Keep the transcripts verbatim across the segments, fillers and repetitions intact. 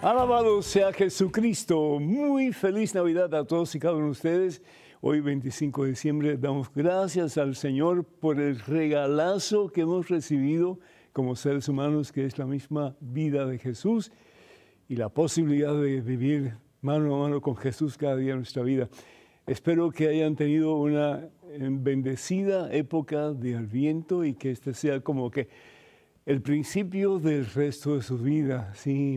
Alabado sea Jesucristo. Muy feliz Navidad a todos y cada uno de ustedes. Hoy, veinticinco de diciembre, damos gracias al Señor por el regalazo que hemos recibido como seres humanos, que es la misma vida de Jesús y la posibilidad de vivir mano a mano con Jesús cada día de nuestra vida. Espero que hayan tenido una bendecida época de Adviento y que este sea como que el principio del resto de su vida, ¿sí?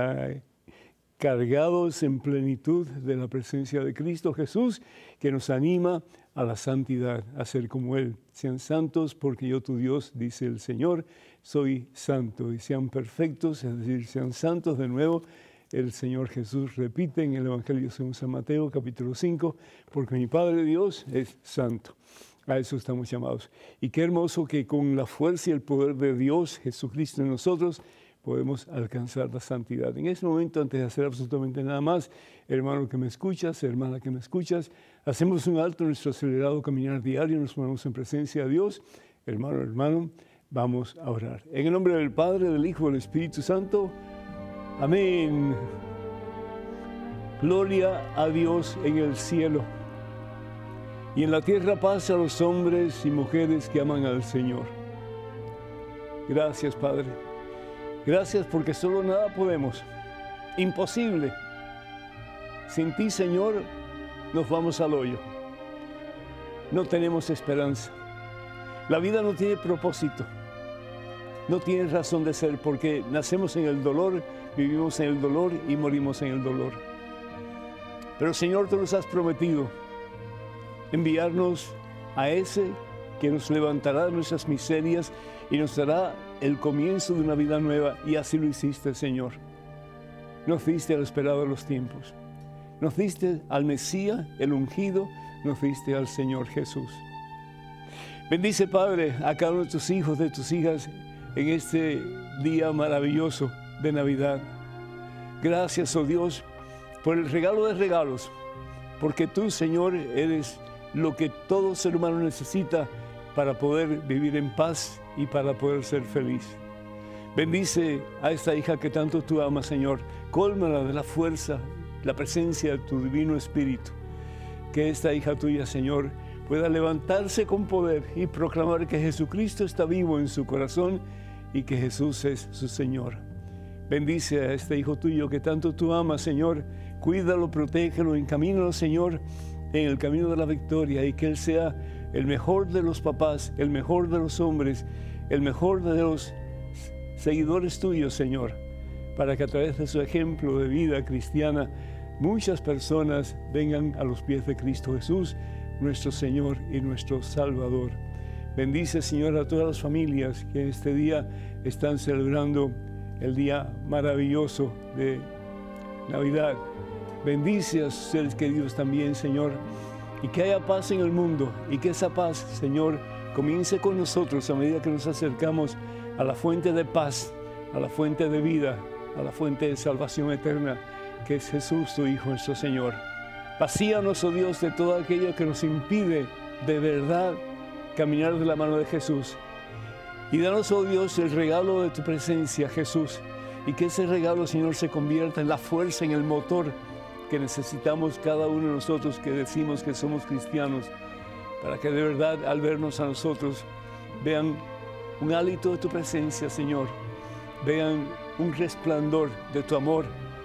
Cargados en plenitud de la presencia de Cristo Jesús, que nos anima a la santidad, a ser como Él. Sean santos porque yo, tu Dios, dice el Señor, soy santo. Y sean perfectos, es decir, sean santos de nuevo. El Señor Jesús repite en el Evangelio según San Mateo, capítulo cinco, porque mi Padre Dios es santo. A eso estamos llamados. Y qué hermoso que con la fuerza y el poder de Dios, Jesucristo en nosotros, podemos alcanzar la santidad. En este momento, antes de hacer absolutamente nada más, hermano que me escuchas, hermana que me escuchas, hacemos un alto en nuestro acelerado caminar diario, nos ponemos en presencia de Dios. Hermano, hermano, vamos a orar. En el nombre del Padre, del Hijo y del Espíritu Santo. Amén. Gloria a Dios en el cielo. Y en la tierra paz a los hombres y mujeres que aman al Señor. Gracias, Padre. Gracias porque solo nada podemos. Imposible. Sin ti, Señor, nos vamos al hoyo. No tenemos esperanza. La vida no tiene propósito. No tiene razón de ser porque nacemos en el dolor, vivimos en el dolor y morimos en el dolor. Pero, Señor, tú nos has prometido enviarnos a ese que nos levantará de nuestras miserias y nos dará el comienzo de una vida nueva, y así lo hiciste, Señor. Nos diste al esperado de los tiempos. Nos diste al Mesías, el ungido, nos diste al Señor Jesús. Bendice, Padre, a cada uno de tus hijos, de tus hijas, en este día maravilloso de Navidad. Gracias, oh Dios, por el regalo de regalos, porque tú, Señor, eres lo que todo ser humano necesita para poder vivir en paz y para poder ser feliz. Bendice a esta hija que tanto tú amas, Señor. Cólmala de la fuerza, la presencia de tu divino Espíritu. Que esta hija tuya, Señor, pueda levantarse con poder y proclamar que Jesucristo está vivo en su corazón y que Jesús es su Señor. Bendice a este hijo tuyo que tanto tú amas, Señor. Cuídalo, protégelo, encamínalo, Señor, en el camino de la victoria, y que Él sea el mejor de los papás, el mejor de los hombres, el mejor de los seguidores tuyos, Señor, para que a través de su ejemplo de vida cristiana muchas personas vengan a los pies de Cristo Jesús, nuestro Señor y nuestro Salvador. Bendice, Señor, a todas las familias que este día están celebrando el día maravilloso de Navidad. Bendice a sus seres queridos también, Señor, y que haya paz en el mundo, y que esa paz, Señor, comience con nosotros a medida que nos acercamos a la fuente de paz, a la fuente de vida, a la fuente de salvación eterna, que es Jesús, tu Hijo, nuestro Señor. Vacíanos, oh Dios, de todo aquello que nos impide de verdad caminar de la mano de Jesús. Y danos, oh Dios, el regalo de tu presencia, Jesús, y que ese regalo, Señor, se convierta en la fuerza, en el motor que necesitamos cada uno de nosotros que decimos que somos cristianos, para que de verdad al vernos a nosotros vean un hálito de tu presencia, Señor, vean un resplandor de tu amor,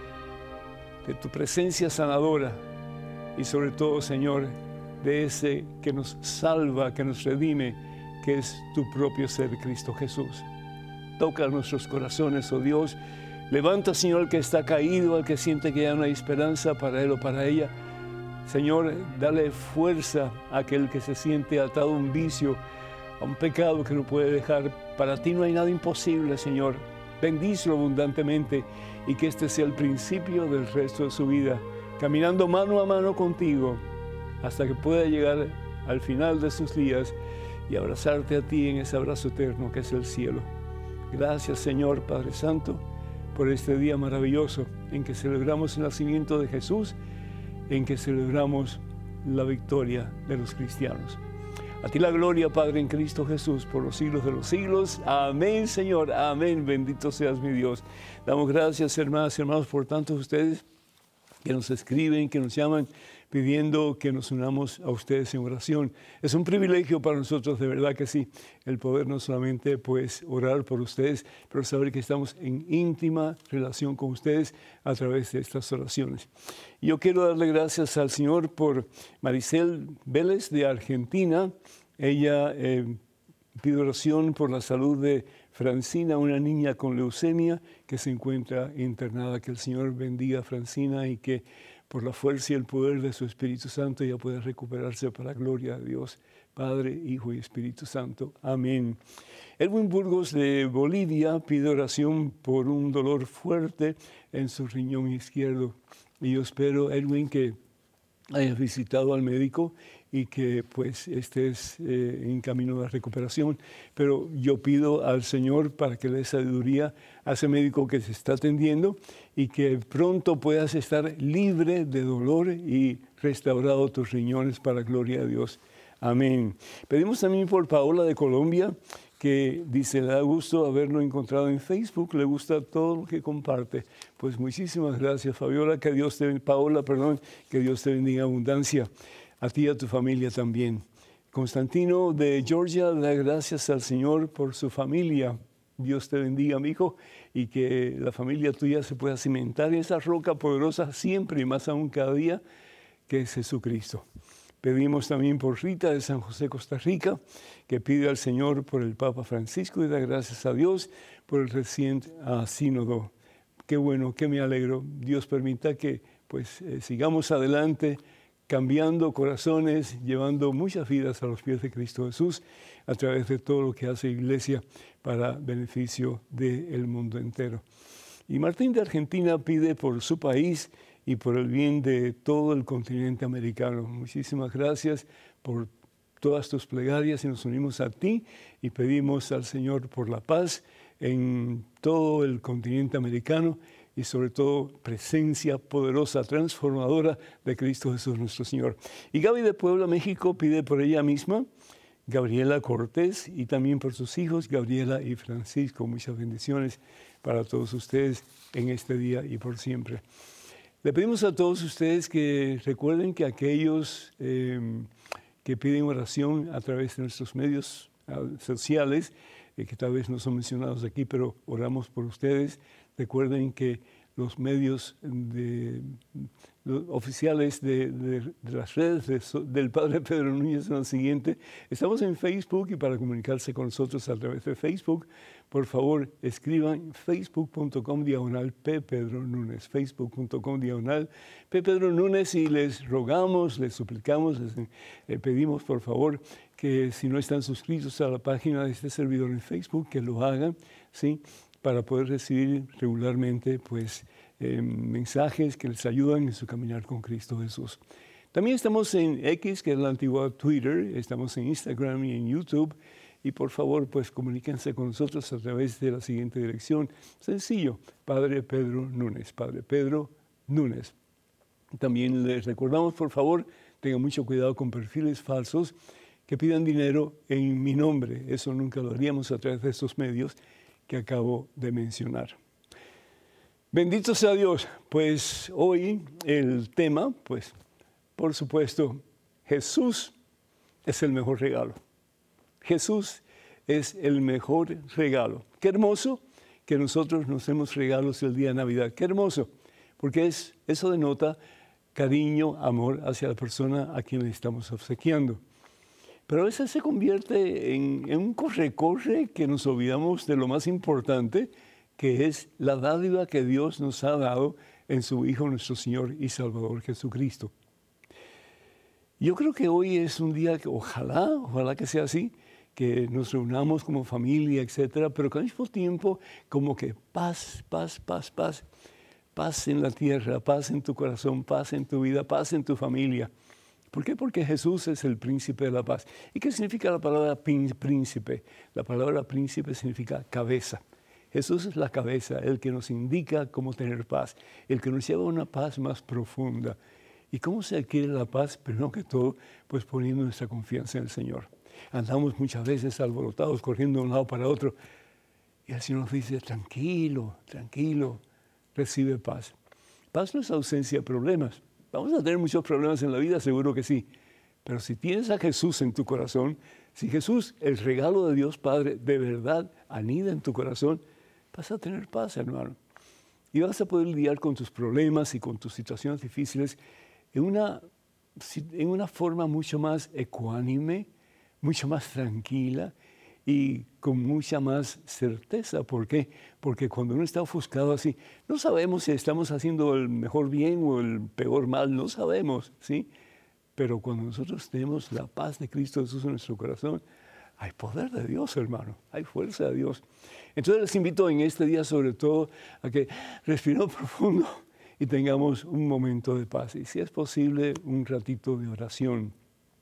de tu presencia sanadora y sobre todo, Señor, de ese que nos salva, que nos redime, que es tu propio ser, Cristo Jesús. Toca nuestros corazones, oh Dios. Levanta, Señor, al que está caído, al que siente que ya no hay esperanza para él o para ella. Señor, dale fuerza a aquel que se siente atado a un vicio, a un pecado que no puede dejar. Para ti no hay nada imposible, Señor. Bendícelo abundantemente y que este sea el principio del resto de su vida, caminando mano a mano contigo hasta que pueda llegar al final de sus días y abrazarte a ti en ese abrazo eterno que es el cielo. Gracias, Señor, Padre Santo, por este día maravilloso en que celebramos el nacimiento de Jesús, en que celebramos la victoria de los cristianos. A ti la gloria, Padre, en Cristo Jesús, por los siglos de los siglos. Amén, Señor. Amén. Bendito seas mi Dios. Damos gracias, hermanas y hermanos, por tantos ustedes que nos escriben, que nos llaman, pidiendo que nos unamos a ustedes en oración. Es un privilegio para nosotros, de verdad que sí, el poder no solamente pues orar por ustedes, pero saber que estamos en íntima relación con ustedes a través de estas oraciones. Yo quiero darle gracias al Señor por Maricel Vélez de Argentina. Ella eh, pide oración por la salud de Francina, una niña con leucemia que se encuentra internada. Que el Señor bendiga a Francina y que por la fuerza y el poder de su Espíritu Santo ella pueda recuperarse para la gloria de Dios, Padre, Hijo y Espíritu Santo. Amén. Edwin Burgos de Bolivia pide oración por un dolor fuerte en su riñón izquierdo. Y yo espero, Edwin, que hayas visitado al médico y que pues estés eh, en camino de recuperación. Pero yo pido al Señor para que le dé sabiduría a ese médico que se está atendiendo y que pronto puedas estar libre de dolor y restaurado tus riñones para gloria de Dios. Amén. Pedimos también por Paola de Colombia, que dice, le da gusto haberlo encontrado en Facebook, le gusta todo lo que comparte. Pues muchísimas gracias, Fabiola, que Dios te, Paola, perdón, que Dios te bendiga en abundancia. A ti y a tu familia también. Constantino de Georgia, da gracias al Señor por su familia. Dios te bendiga, mi hijo, y que la familia tuya se pueda cimentar en esa roca poderosa siempre y más aún cada día, que es Jesucristo. Pedimos también por Rita de San José, Costa Rica, que pide al Señor por el Papa Francisco y da gracias a Dios por el reciente uh, sínodo. Qué bueno, que me alegro. Dios permita que pues eh, sigamos adelante, cambiando corazones, llevando muchas vidas a los pies de Cristo Jesús a través de todo lo que hace Iglesia para beneficio del mundo entero. Y Martín de Argentina pide por su país y por el bien de todo el continente americano. Muchísimas gracias por todas tus plegarias y nos unimos a ti y pedimos al Señor por la paz en todo el continente americano y sobre todo presencia poderosa, transformadora de Cristo Jesús nuestro Señor. Y Gaby de Puebla, México, pide por ella misma, Gabriela Cortés, y también por sus hijos, Gabriela y Francisco. Muchas bendiciones para todos ustedes en este día y por siempre. Le pedimos a todos ustedes que recuerden que aquellos eh, que piden oración a través de nuestros medios uh, sociales, eh, que tal vez no son mencionados aquí, pero oramos por ustedes. Recuerden que los medios de, los oficiales de, de, de las redes de, del Padre Pedro Núñez son los siguientes. Estamos en Facebook y para comunicarse con nosotros a través de Facebook, por favor, escriban facebook punto com diagonal P Pedro Núñez, facebook punto com diagonal P Pedro Núñez y les rogamos, les suplicamos, les eh, pedimos por favor que si no están suscritos a la página de este servidor en Facebook, que lo hagan, ¿sí?, para poder recibir regularmente pues, eh, mensajes que les ayudan en su caminar con Cristo Jesús. También estamos en X, que es la antigua Twitter, estamos en Instagram y en YouTube, y por favor, pues comuníquense con nosotros a través de la siguiente dirección. Sencillo, Padre Pedro Núñez, Padre Pedro Núñez. También les recordamos, por favor, tengan mucho cuidado con perfiles falsos que pidan dinero en mi nombre. Eso nunca lo haríamos a través de estos medios que acabo de mencionar. Bendito sea Dios, pues hoy el tema, pues por supuesto, Jesús es el mejor regalo. Jesús es el mejor regalo. Qué hermoso que nosotros nos demos regalos el día de Navidad. Qué hermoso, porque es, eso denota cariño, amor hacia la persona a quien le estamos obsequiando. Pero a veces se convierte en, en un corre-corre que nos olvidamos de lo más importante, que es la dádiva que Dios nos ha dado en su Hijo, nuestro Señor y Salvador Jesucristo. Yo creo que hoy es un día que ojalá, ojalá que sea así, que nos reunamos como familia, etcétera, pero que al mismo tiempo como que paz, paz, paz, paz, paz en la tierra, paz en tu corazón, paz en tu vida, paz en tu familia. ¿Por qué? Porque Jesús es el príncipe de la paz. ¿Y qué significa la palabra príncipe? La palabra príncipe significa cabeza. Jesús es la cabeza, el que nos indica cómo tener paz, el que nos lleva a una paz más profunda. ¿Y cómo se adquiere la paz? Primero que todo, pues poniendo nuestra confianza en el Señor. Andamos muchas veces alborotados, corriendo de un lado para otro. Y el Señor nos dice, tranquilo, tranquilo, recibe paz. Paz no es ausencia de problemas. Vamos a tener muchos problemas en la vida, seguro que sí. Pero si tienes a Jesús en tu corazón, si Jesús, el regalo de Dios Padre, de verdad anida en tu corazón, vas a tener paz, hermano. Y vas a poder lidiar con tus problemas y con tus situaciones difíciles en una, en una forma mucho más ecuánime, mucho más tranquila y con mucha más certeza. ¿Por qué? Porque cuando uno está ofuscado así, no sabemos si estamos haciendo el mejor bien o el peor mal, no sabemos, ¿sí? Pero cuando nosotros tenemos la paz de Cristo Jesús en nuestro corazón, hay poder de Dios, hermano, hay fuerza de Dios. Entonces les invito en este día sobre todo a que respiremos profundo y tengamos un momento de paz. Y si es posible, un ratito de oración,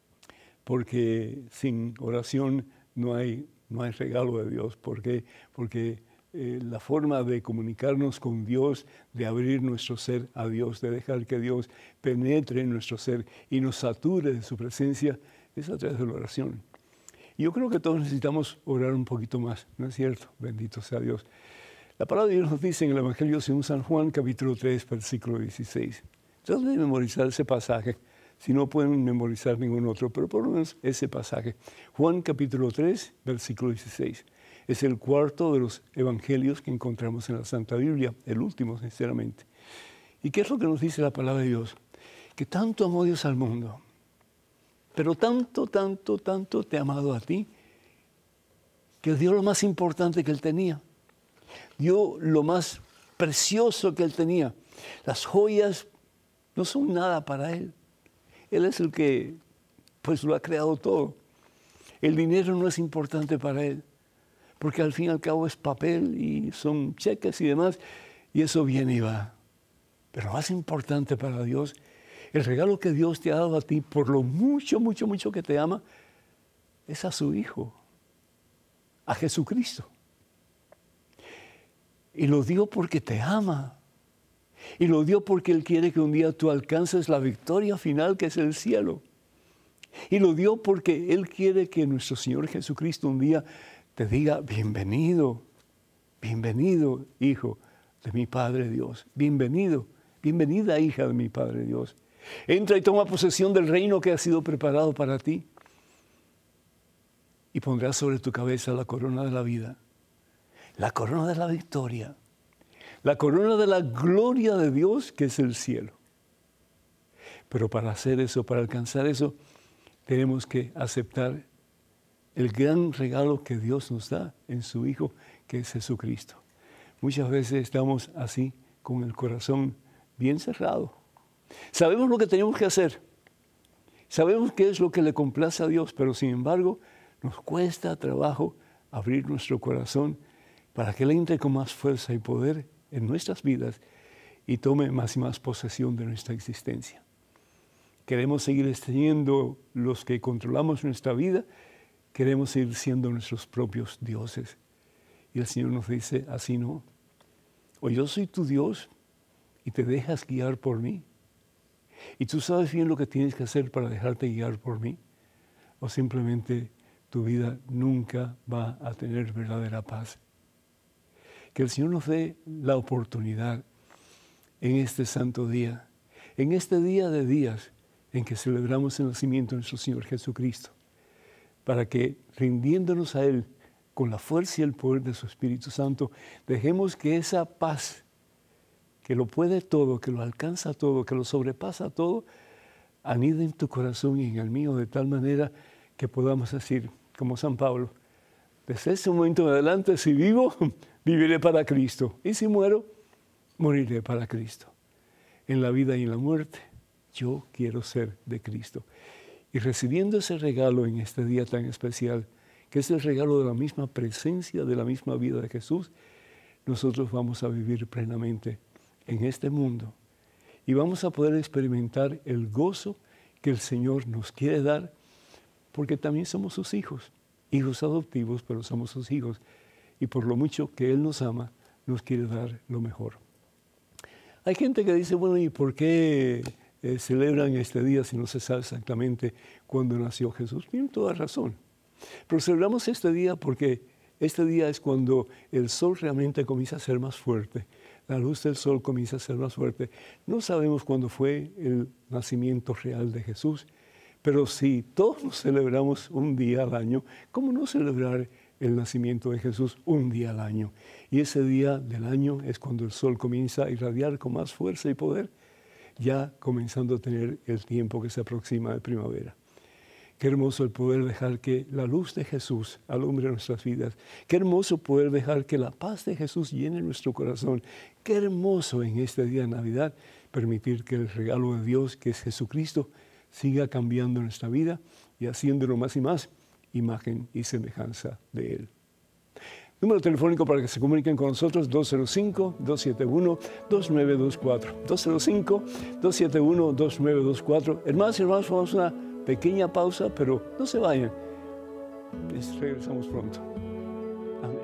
porque sin oración no hay, no hay regalo de Dios. ¿Por qué? Porque eh, la forma de comunicarnos con Dios, de abrir nuestro ser a Dios, de dejar que Dios penetre en nuestro ser y nos sature de su presencia, es a través de la oración. Y yo creo que todos necesitamos orar un poquito más, ¿no es cierto? Bendito sea Dios. La palabra de Dios nos dice en el Evangelio según San Juan, capítulo tres, versículo dieciséis. Traten de memorizar ese pasaje, si no pueden memorizar ningún otro, pero por lo menos ese pasaje. Juan capítulo tres, versículo dieciséis. Es el cuarto de los evangelios que encontramos en la Santa Biblia, el último, sinceramente. ¿Y qué es lo que nos dice la palabra de Dios? Que tanto amó Dios al mundo, pero tanto, tanto, tanto te ha amado a ti, que dio lo más importante que Él tenía. Dio lo más precioso que Él tenía. Las joyas no son nada para Él. Él es el que pues lo ha creado todo. El dinero no es importante para Él, porque al fin y al cabo es papel y son cheques y demás, y eso viene y va. Pero lo más importante para Dios, el regalo que Dios te ha dado a ti por lo mucho, mucho, mucho que te ama, es a su Hijo, a Jesucristo. Y lo dio porque te ama. Y lo dio porque Él quiere que un día tú alcances la victoria final, que es el cielo. Y lo dio porque Él quiere que nuestro Señor Jesucristo un día te diga, bienvenido, bienvenido, hijo de mi Padre Dios. Bienvenido, bienvenida, hija de mi Padre Dios. Entra y toma posesión del reino que ha sido preparado para ti. Y pondrás sobre tu cabeza la corona de la vida, la corona de la victoria, la corona de la gloria de Dios, que es el cielo. Pero para hacer eso, para alcanzar eso, tenemos que aceptar el gran regalo que Dios nos da en su Hijo, que es Jesucristo. Muchas veces estamos así, con el corazón bien cerrado. Sabemos lo que tenemos que hacer. Sabemos qué es lo que le complace a Dios, pero sin embargo, nos cuesta trabajo abrir nuestro corazón para que Él entre con más fuerza y poder en nuestras vidas y tome más y más posesión de nuestra existencia. Queremos seguir siendo los que controlamos nuestra vida, queremos seguir siendo nuestros propios dioses. Y el Señor nos dice, así no. O yo soy tu Dios y te dejas guiar por mí. Y tú sabes bien lo que tienes que hacer para dejarte guiar por mí. O simplemente tu vida nunca va a tener verdadera paz. Que el Señor nos dé la oportunidad en este santo día, en este día de días en que celebramos el nacimiento de nuestro Señor Jesucristo, para que rindiéndonos a Él con la fuerza y el poder de su Espíritu Santo, dejemos que esa paz, que lo puede todo, que lo alcanza todo, que lo sobrepasa todo, anide en tu corazón y en el mío, de tal manera que podamos decir, como San Pablo, desde ese momento en adelante, si vivo, viviré para Cristo, y si muero, moriré para Cristo. En la vida y en la muerte, yo quiero ser de Cristo. Y recibiendo ese regalo en este día tan especial, que es el regalo de la misma presencia, de la misma vida de Jesús, nosotros vamos a vivir plenamente en este mundo y vamos a poder experimentar el gozo que el Señor nos quiere dar, porque también somos sus hijos, hijos adoptivos, pero somos sus hijos, y por lo mucho que Él nos ama, nos quiere dar lo mejor. Hay gente que dice, bueno, ¿y por qué eh, celebran este día si no se sabe exactamente cuándo nació Jesús? Tienen toda razón. Pero celebramos este día porque este día es cuando el sol realmente comienza a ser más fuerte. La luz del sol comienza a ser más fuerte. No sabemos cuándo fue el nacimiento real de Jesús, pero si todos celebramos un día al año, ¿cómo no celebrar el nacimiento de Jesús un día al año? Y ese día del año es cuando el sol comienza a irradiar con más fuerza y poder, ya comenzando a tener el tiempo que se aproxima de primavera. Qué hermoso el poder dejar que la luz de Jesús alumbre nuestras vidas. Qué hermoso poder dejar que la paz de Jesús llene nuestro corazón. Qué hermoso en este día de Navidad permitir que el regalo de Dios, que es Jesucristo, siga cambiando nuestra vida y haciéndolo más y más imagen y semejanza de Él. Número telefónico para que se comuniquen con nosotros, dos cero cinco, dos siete uno, dos nueve dos cuatro. dos cero cinco, dos siete uno, dos nueve dos cuatro. Hermanos y hermanos, vamos a una pequeña pausa, pero no se vayan. Les regresamos pronto. Amén.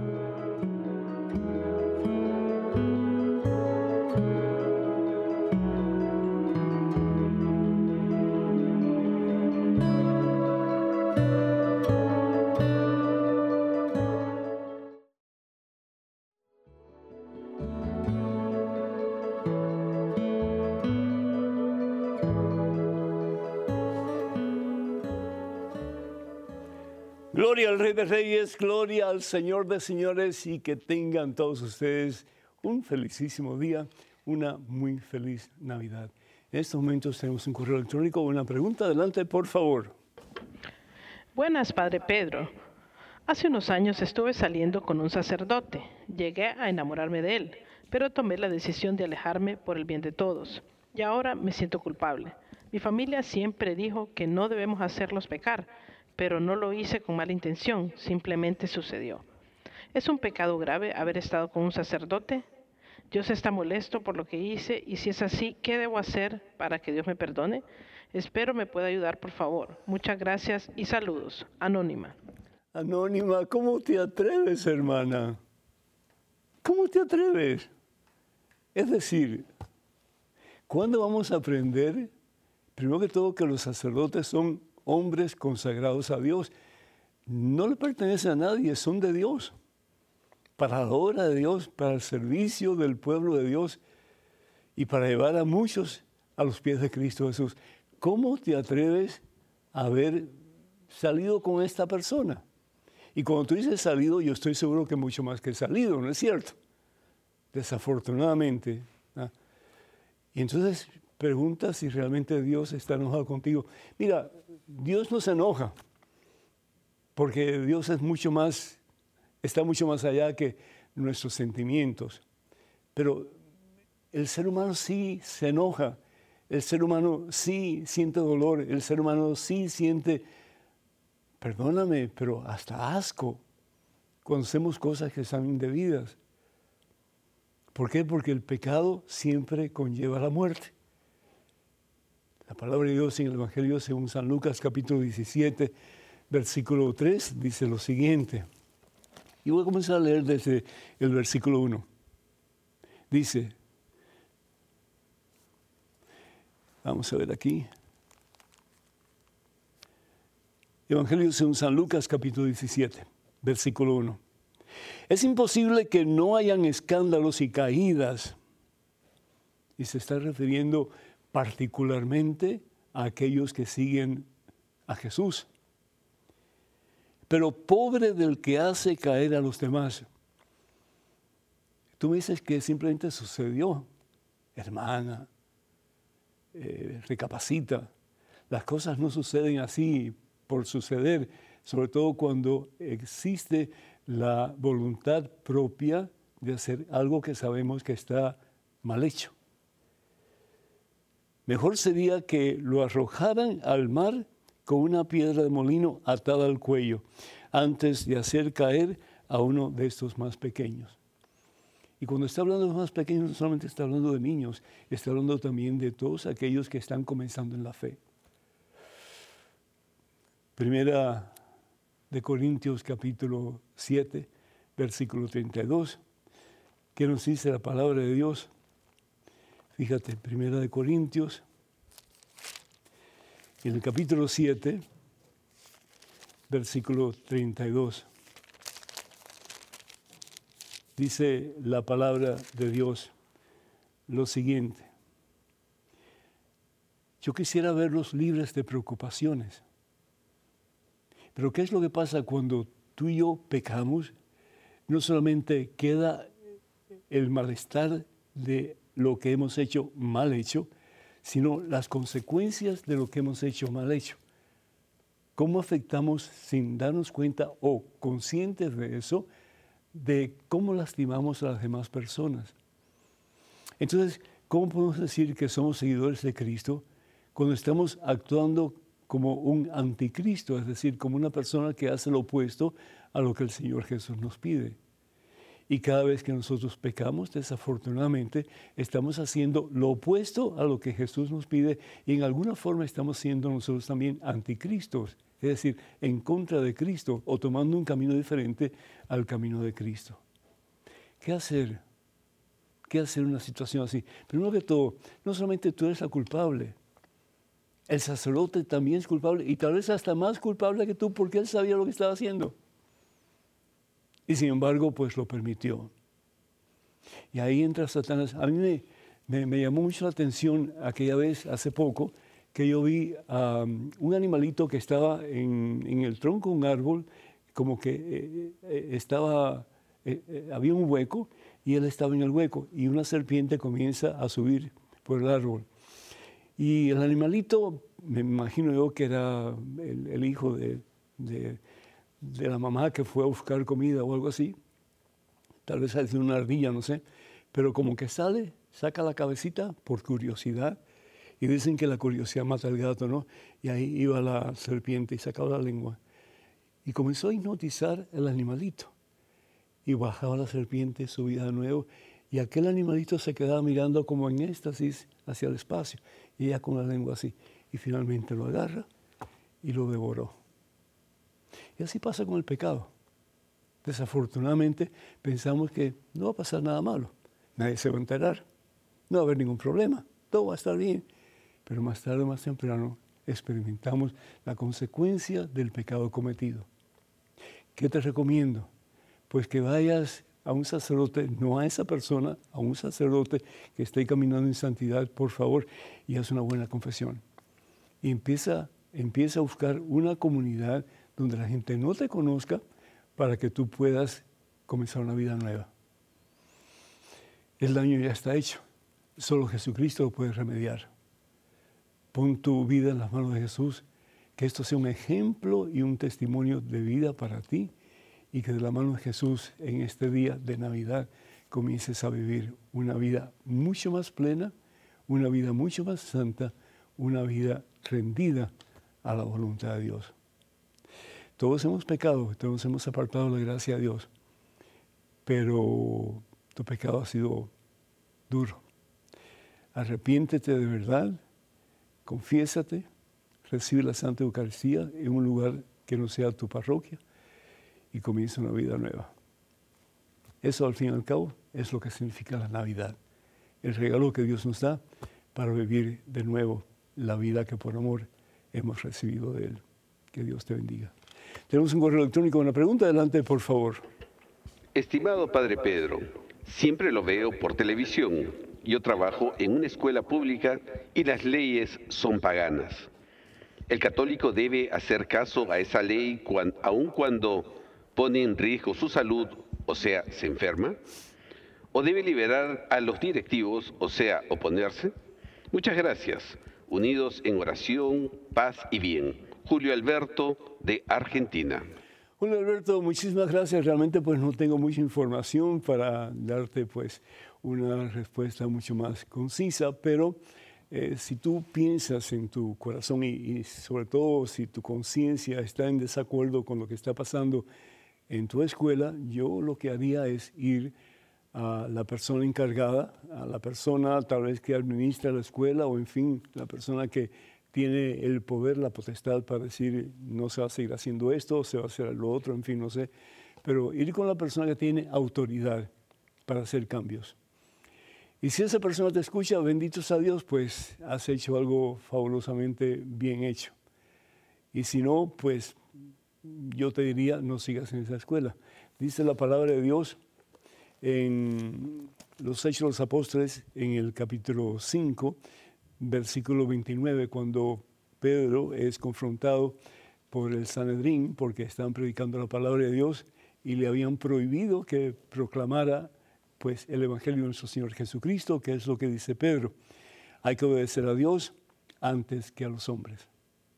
Gloria al Rey de Reyes, gloria al Señor de Señores, y que tengan todos ustedes un felicísimo día, una muy feliz Navidad. En estos momentos tenemos un correo electrónico, una pregunta. Adelante, por favor. Buenas, Padre Pedro. Hace unos años estuve saliendo con un sacerdote. Llegué a enamorarme de él, pero tomé la decisión de alejarme por el bien de todos. Y ahora me siento culpable. Mi familia siempre dijo que no debemos hacerlos pecar, pero no lo hice con mala intención, simplemente sucedió. ¿Es un pecado grave haber estado con un sacerdote? Dios está molesto por lo que hice, y si es así, ¿qué debo hacer para que Dios me perdone? Espero me pueda ayudar, por favor. Muchas gracias y saludos. Anónima. Anónima, ¿cómo te atreves, hermana? ¿Cómo te atreves? Es decir, ¿cuándo vamos a aprender, primero que todo, que los sacerdotes son hombres consagrados a Dios? No le pertenecen a nadie, son de Dios, para la obra de Dios, para el servicio del pueblo de Dios y para llevar a muchos a los pies de Cristo Jesús. ¿Cómo te atreves a haber salido con esta persona? Y cuando tú dices salido, yo estoy seguro que mucho más que salido, ¿no es cierto? Desafortunadamente. ¿Ah? Y entonces preguntas si realmente Dios está enojado contigo. Mira, Dios no se enoja, porque Dios es mucho más, está mucho más allá que nuestros sentimientos. Pero el ser humano sí se enoja, el ser humano sí siente dolor, el ser humano sí siente, perdóname, pero hasta asco cuando hacemos cosas que son indebidas. ¿Por qué? Porque el pecado siempre conlleva la muerte. La palabra de Dios en el Evangelio según San Lucas, capítulo diecisiete, versículo tres, dice lo siguiente. Y voy a comenzar a leer desde el versículo uno. Dice, vamos a ver aquí. Evangelio según San Lucas, capítulo diecisiete, versículo uno. Es imposible que no hayan escándalos y caídas. Y se está refiriendo particularmente a aquellos que siguen a Jesús. Pero pobre del que hace caer a los demás. Tú me dices que simplemente sucedió. Hermana, eh, recapacita. Las cosas no suceden así por suceder, sobre todo cuando existe la voluntad propia de hacer algo que sabemos que está mal hecho. Mejor sería que lo arrojaran al mar con una piedra de molino atada al cuello, antes de hacer caer a uno de estos más pequeños. Y cuando está hablando de los más pequeños, no solamente está hablando de niños, está hablando también de todos aquellos que están comenzando en la fe. Primera de Corintios, capítulo siete, versículo treinta y dos. ¿Qué nos dice la palabra de Dios? Fíjate, Primera de Corintios, en el capítulo siete, versículo treinta y dos. Dice la palabra de Dios lo siguiente: yo quisiera verlos libres de preocupaciones. Pero ¿qué es lo que pasa cuando tú y yo pecamos? No solamente queda el malestar de lo que hemos hecho mal hecho, sino las consecuencias de lo que hemos hecho mal hecho. ¿Cómo afectamos sin darnos cuenta o conscientes de eso, de cómo lastimamos a las demás personas? Entonces, ¿cómo podemos decir que somos seguidores de Cristo cuando estamos actuando como un anticristo, es decir, como una persona que hace lo opuesto a lo que el Señor Jesús nos pide? Y cada vez que nosotros pecamos, desafortunadamente, estamos haciendo lo opuesto a lo que Jesús nos pide y en alguna forma estamos siendo nosotros también anticristos, es decir, en contra de Cristo o tomando un camino diferente al camino de Cristo. ¿Qué hacer? ¿Qué hacer en una situación así? Primero que todo, no solamente tú eres la culpable, el sacerdote también es culpable y tal vez hasta más culpable que tú porque él sabía lo que estaba haciendo. Y sin embargo, pues lo permitió. Y ahí entra Satanás. A mí me, me, me llamó mucho la atención aquella vez, hace poco, que yo vi um, un animalito que estaba en, en el tronco de un árbol, como que eh, eh, estaba, eh, eh, había un hueco y él estaba en el hueco y una serpiente comienza a subir por el árbol. Y el animalito, me imagino yo que era el, el hijo de... de de la mamá que fue a buscar comida o algo así, tal vez ha sido una ardilla, no sé, pero como que sale, saca la cabecita por curiosidad, y dicen que la curiosidad mata al gato, ¿no? Y ahí iba la serpiente y sacaba la lengua, y comenzó a hipnotizar el animalito, y bajaba la serpiente, subía de nuevo, y aquel animalito se quedaba mirando como en éxtasis hacia el espacio, y ella con la lengua así, y finalmente lo agarra y lo devoró. Y así pasa con el pecado. Desafortunadamente pensamos que no va a pasar nada malo, nadie se va a enterar, no va a haber ningún problema, todo va a estar bien. Pero más tarde o más temprano experimentamos la consecuencia del pecado cometido. ¿Qué te recomiendo? Pues que vayas a un sacerdote, no a esa persona, a un sacerdote que esté caminando en santidad, por favor, y haz una buena confesión. Y empieza, empieza a buscar una comunidad donde la gente no te conozca para que tú puedas comenzar una vida nueva. El daño ya está hecho, solo Jesucristo lo puede remediar. Pon tu vida en las manos de Jesús, que esto sea un ejemplo y un testimonio de vida para ti y que de la mano de Jesús en este día de Navidad comiences a vivir una vida mucho más plena, una vida mucho más santa, una vida rendida a la voluntad de Dios. Todos hemos pecado, todos hemos apartado la gracia de Dios, pero tu pecado ha sido duro. Arrepiéntete de verdad, confiésate, recibe la Santa Eucaristía en un lugar que no sea tu parroquia y comienza una vida nueva. Eso, al fin y al cabo, es lo que significa la Navidad, el regalo que Dios nos da para vivir de nuevo la vida que por amor hemos recibido de Él. Que Dios te bendiga. Tenemos un correo electrónico, una pregunta, adelante, por favor. Estimado Padre Pedro, siempre lo veo por televisión. Yo trabajo en una escuela pública y las leyes son paganas. ¿El católico debe hacer caso a esa ley cuando, aun cuando pone en riesgo su salud, o sea, se enferma? ¿O debe liberar a los directivos, o sea, oponerse? Muchas gracias. Unidos en oración, paz y bien. Julio Alberto, de Argentina. Julio Alberto, muchísimas gracias. Realmente pues no tengo mucha información para darte pues una respuesta mucho más concisa, pero eh, si tú piensas en tu corazón y, y sobre todo si tu conciencia está en desacuerdo con lo que está pasando en tu escuela, yo lo que haría es ir a la persona encargada, a la persona tal vez que administra la escuela o en fin, la persona que tiene el poder, la potestad para decir no se va a seguir haciendo esto, se va a hacer lo otro, en fin, no sé. Pero ir con la persona que tiene autoridad para hacer cambios. Y si esa persona te escucha, benditos a Dios, pues has hecho algo fabulosamente bien hecho. Y si no, pues yo te diría, no sigas en esa escuela. Dice la palabra de Dios en los Hechos de los Apóstoles, en el capítulo cinco, versículo veintinueve, cuando Pedro es confrontado por el Sanedrín, porque estaban predicando la palabra de Dios y le habían prohibido que proclamara pues, el Evangelio de nuestro Señor Jesucristo, que es lo que dice Pedro. Hay que obedecer a Dios antes que a los hombres.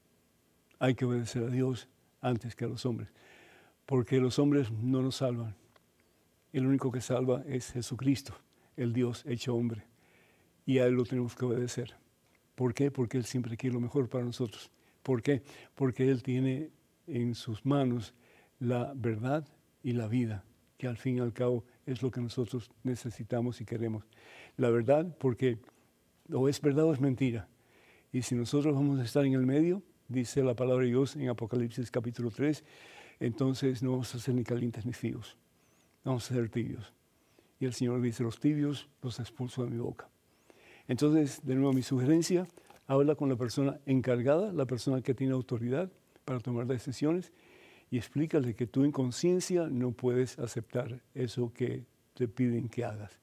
Hay que obedecer a Dios antes que a los hombres, porque los hombres no nos salvan. El único que salva es Jesucristo, el Dios hecho hombre, y a Él lo tenemos que obedecer. ¿Por qué? Porque Él siempre quiere lo mejor para nosotros. ¿Por qué? Porque Él tiene en sus manos la verdad y la vida, que al fin y al cabo es lo que nosotros necesitamos y queremos. La verdad, porque o es verdad o es mentira. Y si nosotros vamos a estar en el medio, dice la palabra de Dios en Apocalipsis capítulo tres, entonces no vamos a ser ni calientes ni fríos, vamos a ser tibios. Y el Señor dice, los tibios los expulso de mi boca. Entonces, de nuevo, mi sugerencia, habla con la persona encargada, la persona que tiene autoridad para tomar decisiones, y explícale que tú en conciencia no puedes aceptar eso que te piden que hagas.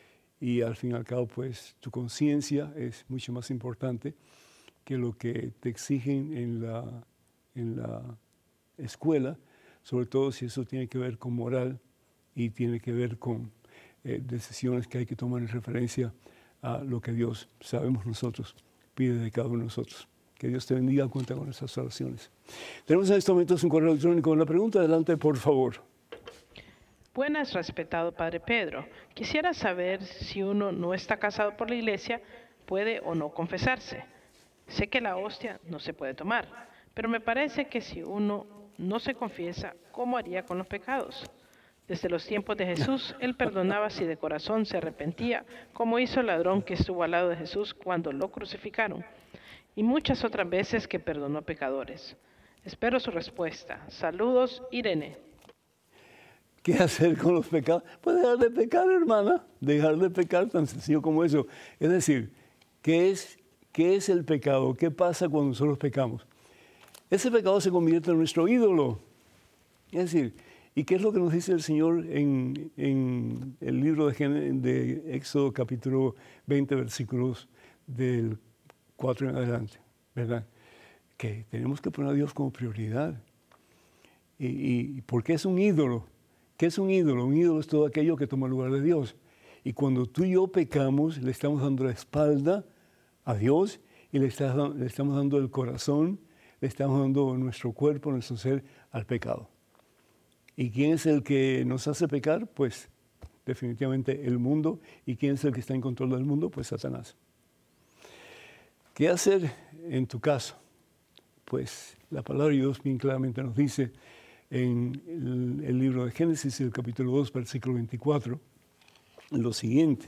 Y al fin y al cabo, pues, tu conciencia es mucho más importante que lo que te exigen en la, en la escuela, sobre todo si eso tiene que ver con moral y tiene que ver con eh, decisiones que hay que tomar en referencia a lo que Dios, sabemos nosotros, pide de cada uno de nosotros. Que Dios te bendiga, cuenta con nuestras oraciones. Tenemos en estos momentos un correo electrónico con la pregunta. Adelante, por favor. Buenas, respetado Padre Pedro. Quisiera saber si uno no está casado por la iglesia, puede o no confesarse. Sé que la hostia no se puede tomar, pero me parece que si uno no se confiesa, ¿cómo haría con los pecados? Desde los tiempos de Jesús, Él perdonaba si de corazón se arrepentía, como hizo el ladrón que estuvo al lado de Jesús cuando lo crucificaron, y muchas otras veces que perdonó a pecadores. Espero su respuesta. Saludos, Irene. ¿Qué hacer con los pecados? Pues dejar de pecar, hermana, dejar de pecar, tan sencillo como eso. Es decir, ¿qué es, qué es el pecado? ¿Qué pasa cuando nosotros pecamos? Ese pecado se convierte en nuestro ídolo. Es decir, ¿y qué es lo que nos dice el Señor en, en el libro de, de Éxodo capítulo veinte, versículos del cuatro en adelante? ¿Verdad? Que tenemos que poner a Dios como prioridad. ¿Y, y por qué es un ídolo? ¿Qué es un ídolo? Un ídolo es todo aquello que toma el lugar de Dios. Y cuando tú y yo pecamos, le estamos dando la espalda a Dios y le, está, le estamos dando el corazón, le estamos dando nuestro cuerpo, nuestro ser al pecado. ¿Y quién es el que nos hace pecar? Pues definitivamente el mundo. ¿Y quién es el que está en control del mundo? Pues Satanás. ¿Qué hacer en tu caso? Pues la palabra de Dios bien claramente nos dice en el, el libro de Génesis, el capítulo dos, versículo veinticuatro, lo siguiente.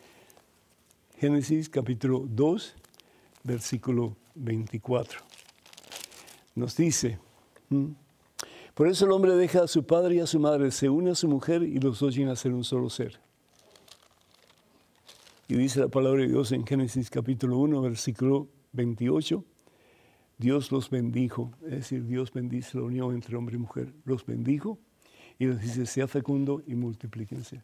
Génesis capítulo dos, versículo veinticuatro. Nos dice, ¿hmm? Por eso el hombre deja a su padre y a su madre, se une a su mujer y los dos llegan a ser un solo ser. Y dice la palabra de Dios en Génesis capítulo uno, versículo veintiocho, Dios los bendijo, es decir, Dios bendice la unión entre hombre y mujer, los bendijo y les dice, sea fecundo y multiplíquense.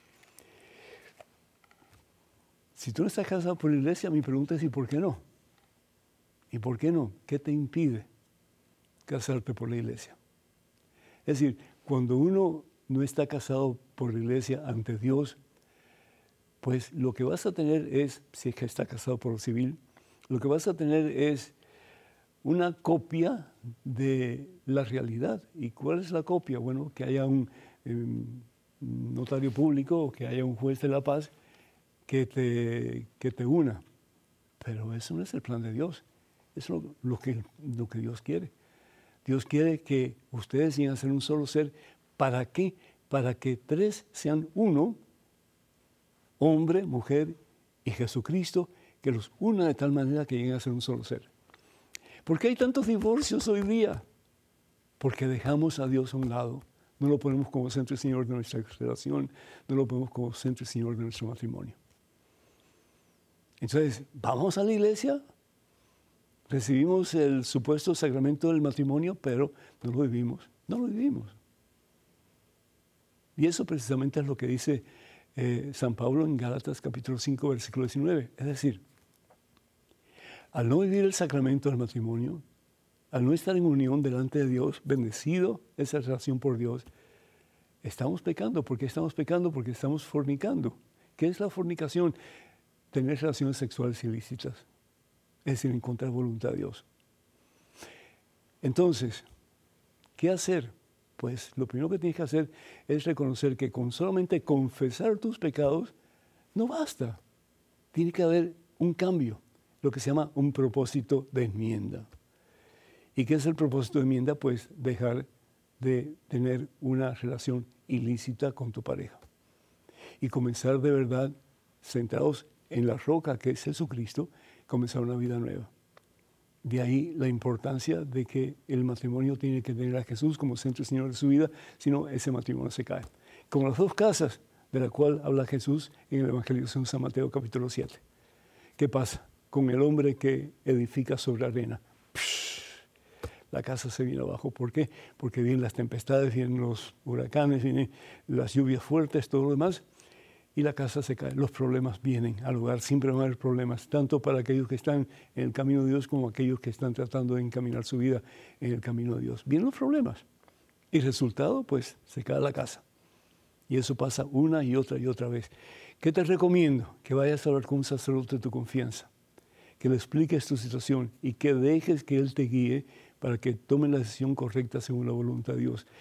Si tú no estás casado por la iglesia, mi pregunta es, ¿y por qué no? ¿Y por qué no? ¿Qué te impide casarte por la iglesia? Es decir, cuando uno no está casado por la iglesia ante Dios, pues lo que vas a tener es, si es que está casado por lo civil, lo que vas a tener es una copia de la realidad. ¿Y cuál es la copia? Bueno, que haya un eh, notario público o que haya un juez de la paz que te, que te una. Pero eso no es el plan de Dios. Eso es lo, lo, que, lo que Dios quiere. Dios quiere que ustedes lleguen a ser un solo ser. ¿Para qué? Para que tres sean uno, hombre, mujer y Jesucristo, que los una de tal manera que lleguen a ser un solo ser. ¿Por qué hay tantos divorcios hoy día? Porque dejamos a Dios a un lado. No lo ponemos como centro y señor de nuestra relación, no lo ponemos como centro y señor de nuestro matrimonio. Entonces, ¿vamos a la iglesia? recibimos el supuesto sacramento del matrimonio, pero no lo vivimos, no lo vivimos. Y eso precisamente es lo que dice eh, San Pablo en Gálatas capítulo cinco, versículo diecinueve. Es decir, al no vivir el sacramento del matrimonio, al no estar en unión delante de Dios, bendecido esa relación por Dios, estamos pecando. ¿Por qué estamos pecando? Porque estamos fornicando. ¿Qué es la fornicación? Tener relaciones sexuales ilícitas, es decir, en contra de la voluntad de Dios. Entonces, ¿qué hacer? Pues lo primero que tienes que hacer es reconocer que con solamente confesar tus pecados no basta. Tiene que haber un cambio, lo que se llama un propósito de enmienda. ¿Y qué es el propósito de enmienda? Pues dejar de tener una relación ilícita con tu pareja y comenzar de verdad, centrados en la roca que es Jesucristo, comenzar una vida nueva. De ahí la importancia de que el matrimonio tiene que tener a Jesús como centro y señor de su vida, si no, ese matrimonio se cae. Como las dos casas de la cual habla Jesús en el Evangelio de San Mateo capítulo siete. ¿Qué pasa con el hombre que edifica sobre arena? Psh, la casa se viene abajo. ¿Por qué? Porque vienen las tempestades, vienen los huracanes, vienen las lluvias fuertes, todo lo demás, y la casa se cae. Los problemas vienen al hogar, siempre van a haber problemas, tanto para aquellos que están en el camino de Dios como aquellos que están tratando de encaminar su vida en el camino de Dios. Vienen los problemas. Y resultado, pues, se cae la casa. Y eso pasa una y otra y otra vez. ¿Qué te recomiendo? Que vayas a hablar con un sacerdote de tu confianza, que le expliques tu situación y que dejes que él te guíe para que tome la decisión correcta según la voluntad de Dios.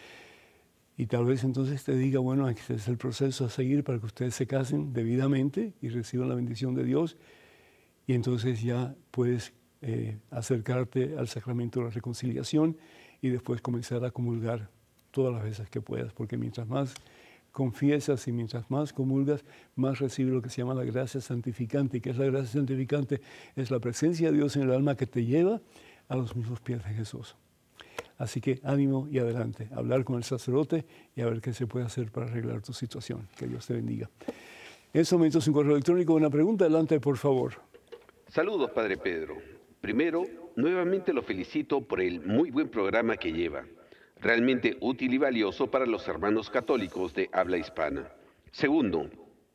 Y tal vez entonces te diga, bueno, este es el proceso a seguir para que ustedes se casen debidamente y reciban la bendición de Dios. Y entonces ya puedes eh, acercarte al sacramento de la reconciliación y después comenzar a comulgar todas las veces que puedas, porque mientras más confiesas y mientras más comulgas, más recibes lo que se llama la gracia santificante. ¿Y qué es la gracia santificante? Es la presencia de Dios en el alma que te lleva a los mismos pies de Jesús. Así que ánimo y adelante, hablar con el sacerdote y a ver qué se puede hacer para arreglar tu situación. Que Dios te bendiga. En este momento es un correo electrónico, una pregunta, adelante por favor. Saludos, Padre Pedro. Primero, nuevamente lo felicito por el muy buen programa que lleva. Realmente útil y valioso para los hermanos católicos de habla hispana. Segundo,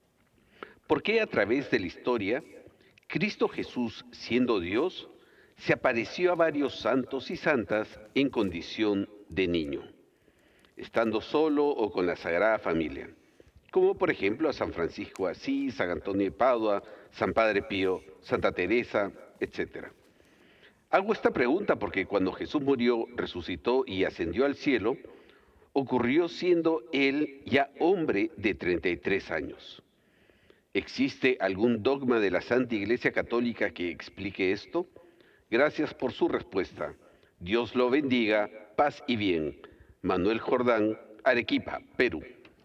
¿por qué a través de la historia, Cristo Jesús, siendo Dios, se apareció a varios santos y santas en condición de niño, estando solo o con la Sagrada Familia, como por ejemplo a San Francisco de Asís, San Antonio de Padua, San Padre Pío, Santa Teresa, etcétera? Hago esta pregunta porque cuando Jesús murió, resucitó y ascendió al cielo, ocurrió siendo él ya hombre de treinta y tres años. ¿Existe algún dogma de la Santa Iglesia Católica que explique esto? Gracias por su respuesta. Dios lo bendiga, paz y bien. Manuel Jordán, Arequipa, Perú.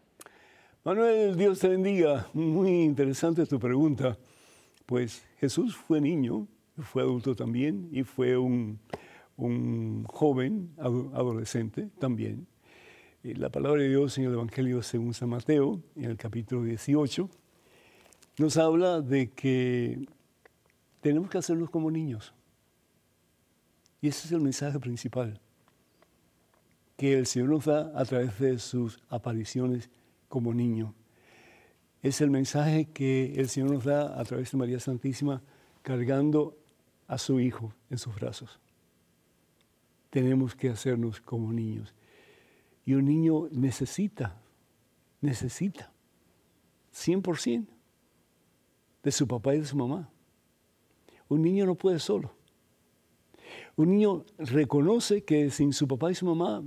Manuel, Dios te bendiga. Muy interesante tu pregunta. Pues Jesús fue niño, fue adulto también y fue un, un joven adolescente también. Y la palabra de Dios en el Evangelio según San Mateo, en el capítulo dieciocho, nos habla de que tenemos que hacerlos como niños. Y ese es el mensaje principal que el Señor nos da a través de sus apariciones como niño. Es el mensaje que el Señor nos da a través de María Santísima cargando a su Hijo en sus brazos. Tenemos que hacernos como niños. Y un niño necesita, necesita, cien por ciento de su papá y de su mamá. Un niño no puede solo. Un niño reconoce que sin su papá y su mamá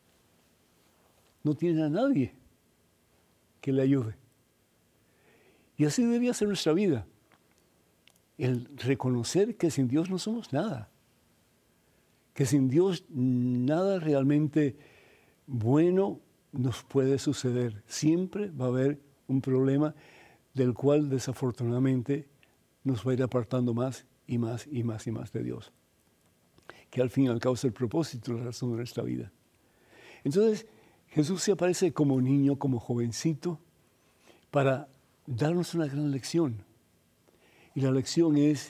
no tiene a nadie que le ayude. Y así debería ser nuestra vida. El reconocer que sin Dios no somos nada. Que sin Dios nada realmente bueno nos puede suceder. Siempre va a haber un problema del cual desafortunadamente nos va a ir apartando más y más y más y más de Dios. Que al fin y al cabo es el propósito, la razón de nuestra vida. Entonces, Jesús se aparece como niño, como jovencito, para darnos una gran lección. Y la lección es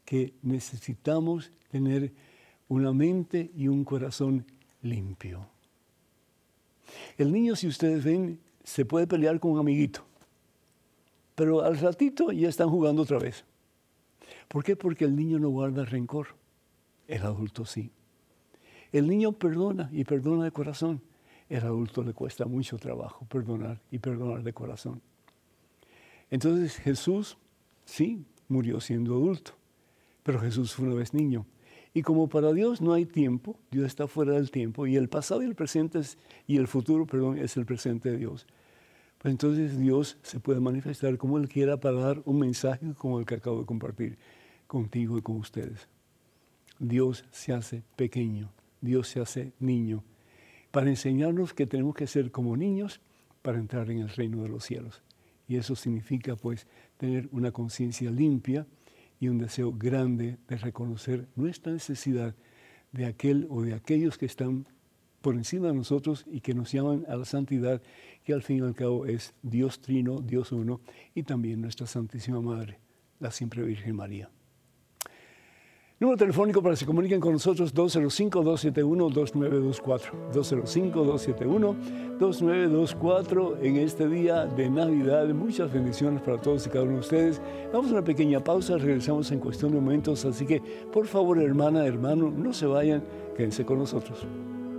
que necesitamos tener una mente y un corazón limpio. El niño, si ustedes ven, se puede pelear con un amiguito, pero al ratito ya están jugando otra vez. ¿Por qué? Porque el niño no guarda rencor, el adulto sí. El niño perdona y perdona de corazón. El adulto le cuesta mucho trabajo perdonar y perdonar de corazón. Entonces Jesús, sí, murió siendo adulto, pero Jesús fue una vez niño. Y como para Dios no hay tiempo, Dios está fuera del tiempo, y el pasado y el presente es, y el futuro, perdón, es el presente de Dios. Pues entonces Dios se puede manifestar como Él quiera para dar un mensaje como el que acabo de compartir contigo y con ustedes. Dios se hace pequeño, Dios se hace niño, para enseñarnos que tenemos que ser como niños para entrar en el reino de los cielos. Y eso significa, pues, tener una conciencia limpia y un deseo grande de reconocer nuestra necesidad de aquel o de aquellos que están por encima de nosotros y que nos llaman a la santidad, que al fin y al cabo es Dios Trino, Dios Uno, y también nuestra Santísima Madre, la Siempre Virgen María. Número telefónico para que se comuniquen con nosotros, dos cero cinco, dos siete uno, dos nueve dos cuatro. dos cero cinco, dos siete uno, dos nueve dos cuatro. En este día de Navidad, muchas bendiciones para todos y cada uno de ustedes. Vamos a una pequeña pausa, regresamos en cuestión de momentos. Así que, por favor, hermana, hermano, no se vayan, quédense con nosotros.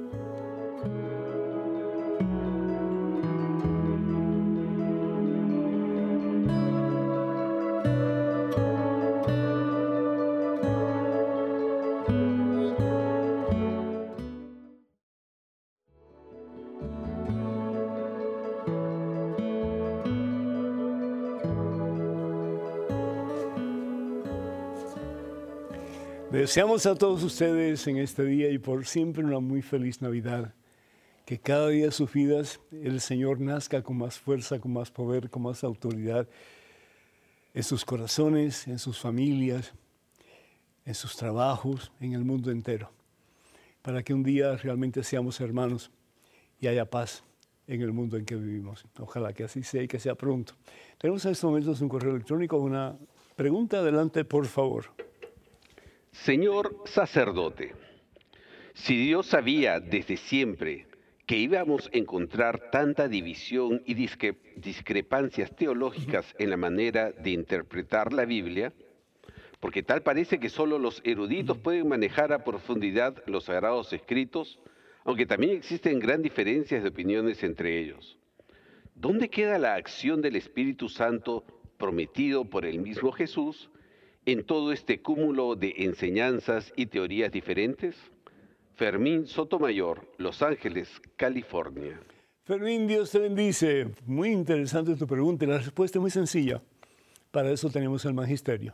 Deseamos a todos ustedes en este día y por siempre una muy feliz Navidad. Que cada día de sus vidas el Señor nazca con más fuerza, con más poder, con más autoridad en sus corazones, en sus familias, en sus trabajos, en el mundo entero. Para que un día realmente seamos hermanos y haya paz en el mundo en que vivimos. Ojalá que así sea y que sea pronto. Tenemos en estos momentos un correo electrónico, una pregunta. Adelante, por favor. Señor sacerdote, si Dios sabía desde siempre que íbamos a encontrar tanta división y discre- discrepancias teológicas en la manera de interpretar la Biblia, porque tal parece que solo los eruditos pueden manejar a profundidad los sagrados escritos, aunque también existen gran diferencias de opiniones entre ellos. ¿Dónde queda la acción del Espíritu Santo prometido por el mismo Jesús en todo este cúmulo de enseñanzas y teorías diferentes? Fermín Sotomayor, Los Ángeles, California. Fermín, Dios te bendice. Muy interesante tu pregunta y la respuesta es muy sencilla. Para eso tenemos el magisterio.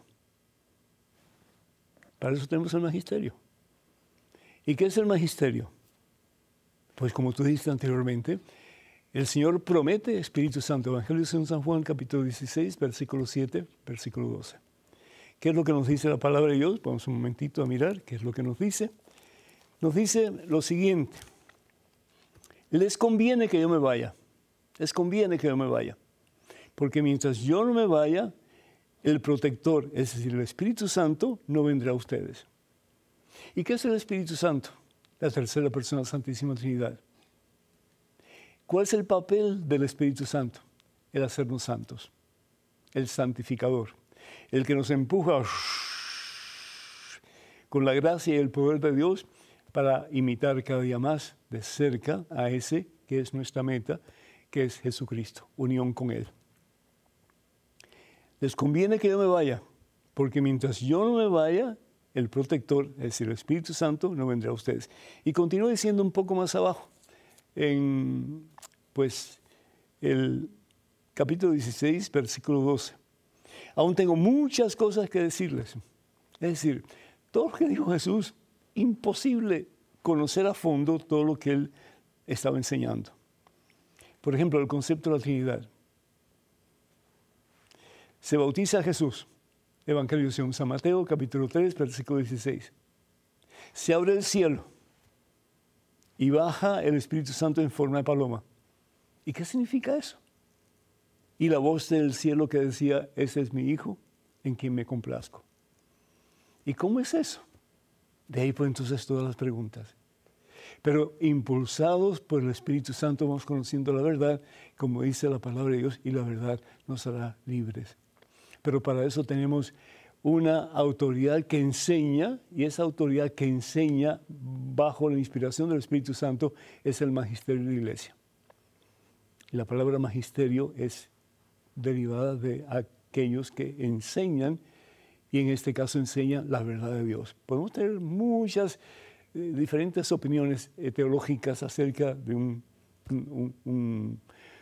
Para eso tenemos el magisterio. ¿Y qué es el magisterio? Pues como tú dijiste anteriormente, el Señor promete Espíritu Santo. Evangelio de San Juan, capítulo dieciséis, versículo siete, versículo doce. ¿Qué es lo que nos dice la palabra de Dios? Vamos un momentito a mirar qué es lo que nos dice. Nos dice lo siguiente: les conviene que yo me vaya, les conviene que yo me vaya, porque mientras yo no me vaya, el protector, es decir, el Espíritu Santo, no vendrá a ustedes. ¿Y qué es el Espíritu Santo? La tercera persona de la Santísima Trinidad. ¿Cuál es el papel del Espíritu Santo? El hacernos santos, el santificador, el que nos empuja con la gracia y el poder de Dios para imitar cada día más de cerca a ese que es nuestra meta, que es Jesucristo, unión con Él. Les conviene que yo me vaya, porque mientras yo no me vaya, el protector, es decir, el Espíritu Santo, no vendrá a ustedes. Y continúa diciendo un poco más abajo, en pues, el capítulo dieciséis, versículo doce. Aún tengo muchas cosas que decirles. Es decir, todo lo que dijo Jesús, imposible conocer a fondo todo lo que Él estaba enseñando. Por ejemplo, el concepto de la Trinidad. Se bautiza a Jesús. Evangelio de San Mateo, capítulo tres, versículo dieciséis. Se abre el cielo y baja el Espíritu Santo en forma de paloma. ¿Y qué significa eso? Y la voz del cielo que decía: ese es mi Hijo, en quien me complazco. ¿Y cómo es eso? De ahí pues entonces todas las preguntas. Pero impulsados por el Espíritu Santo vamos conociendo la verdad, como dice la palabra de Dios, y la verdad nos hará libres. Pero para eso tenemos una autoridad que enseña, y esa autoridad que enseña bajo la inspiración del Espíritu Santo es el magisterio de la iglesia. Y la palabra magisterio es derivada de aquellos que enseñan, y en este caso enseñan la verdad de Dios. Podemos tener muchas eh, diferentes opiniones eh, teológicas acerca de un, un, un,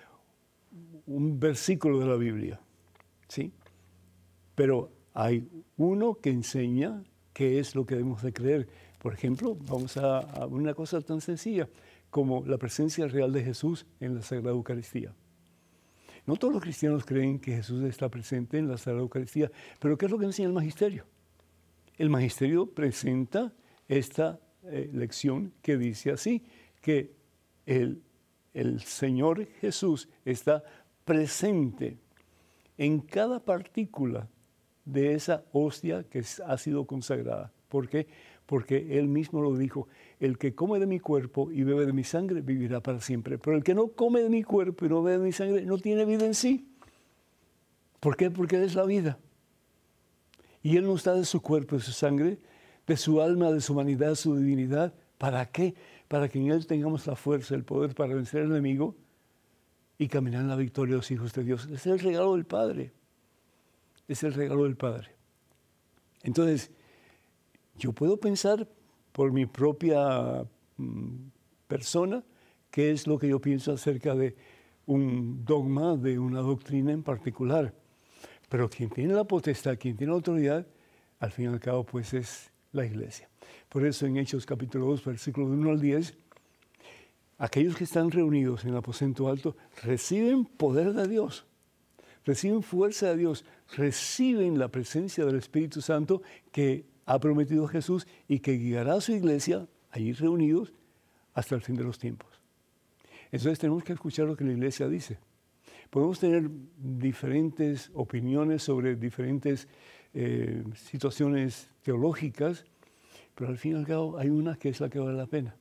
un versículo de la Biblia, ¿sí? Pero hay uno que enseña qué es lo que debemos de creer. Por ejemplo, vamos a, a una cosa tan sencilla como la presencia real de Jesús en la Sagrada Eucaristía. No todos los cristianos creen que Jesús está presente en la Sagrada Eucaristía, pero ¿qué es lo que enseña el magisterio? El magisterio presenta esta eh, lección que dice así, que el, el Señor Jesús está presente en cada partícula de esa hostia que ha sido consagrada. ¿Por qué? Porque Él mismo lo dijo, el que come de mi cuerpo y bebe de mi sangre vivirá para siempre, pero el que no come de mi cuerpo y no bebe de mi sangre no tiene vida en sí. ¿Por qué? Porque Él es la vida. Y Él nos da de su cuerpo, de su sangre, de su alma, de su humanidad, de su divinidad. ¿Para qué? Para que en Él tengamos la fuerza, el poder para vencer al enemigo y caminar en la victoria de los hijos de Dios. Es el regalo del Padre. Es el regalo del Padre. Entonces, yo puedo pensar por mi propia mm, persona qué es lo que yo pienso acerca de un dogma, de una doctrina en particular. Pero quien tiene la potestad, quien tiene la autoridad, al fin y al cabo, pues es la iglesia. Por eso en Hechos capítulo dos, versículos uno al diez, aquellos que están reunidos en el aposento alto reciben poder de Dios, reciben fuerza de Dios, reciben la presencia del Espíritu Santo que ha prometido Jesús y que guiará a su iglesia, allí reunidos, hasta el fin de los tiempos. Entonces tenemos que escuchar lo que la iglesia dice. Podemos tener diferentes opiniones sobre diferentes eh, situaciones teológicas, pero al fin y al cabo hay una que es la que vale la pena.